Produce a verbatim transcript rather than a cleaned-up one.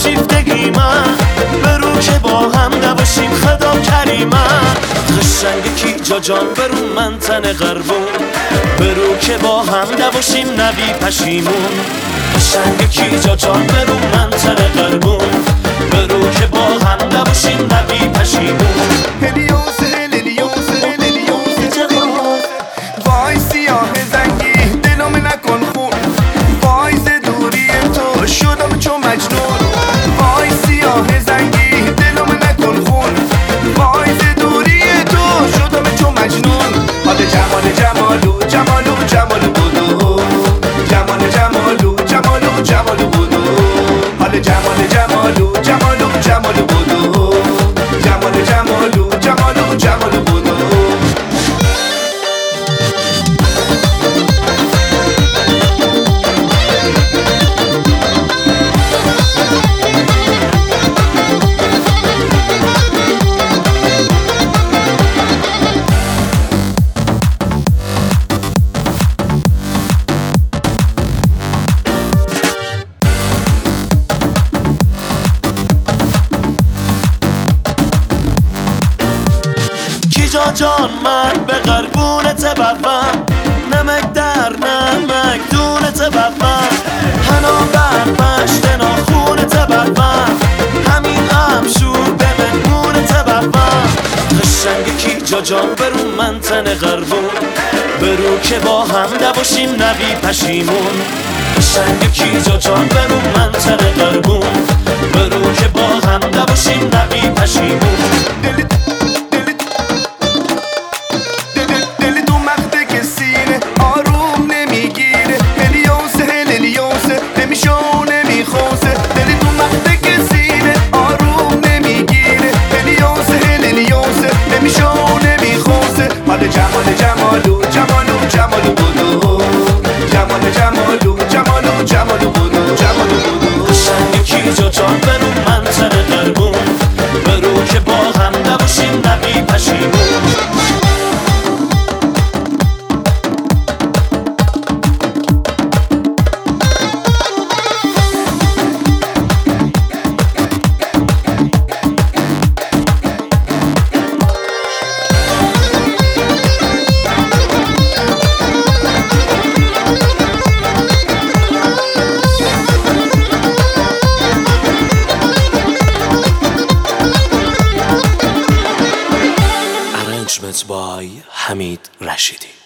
شیفتگی من برو که با هم نباشیم خدا کریمه قشنگ کی جا جان برو من تن قربون برو که با هم نباشیم نبی پشیمون قشنگ کی جا جان برو من تن قربون برو که با هم نباشیم نبی پشیمون هلیوسه هلیوسه هلیوسه جوان وای سیاه زنگی دلم نکن خون وای ز دوری تو شدم چون مجنون وای سیاه زنگی دلم نکن خون وای ز دوری تو شدم چون مجنون حال جمال جمالو جمالو جمالو بودو جمال جمالو جمالو جمالو بودو حال جمال جمالو جمالو جمالو بودو جمال جمالو جمالو جمالو بودو جا جان من به قربونت ببم نمک در نمک دونت ببم هنا بر مشت ناخونت ببم همین ابشور به مهمونت ببم قشنگ کی جا جان برو من تن قربون برو که با هم نباشیم نبی پشیمون قشنگ کی جا جان برو من تن قربون برو که با هم نباشیم نبی پشیمون جمال جمالو جمالو جمالو بودو جمال جمالو جمالو جمالو بودو جمالو بودو قشنگ کی جا جان برو من تن قربون برو که با هم نباشیم نبی پشیمون by Hamid Rashidi.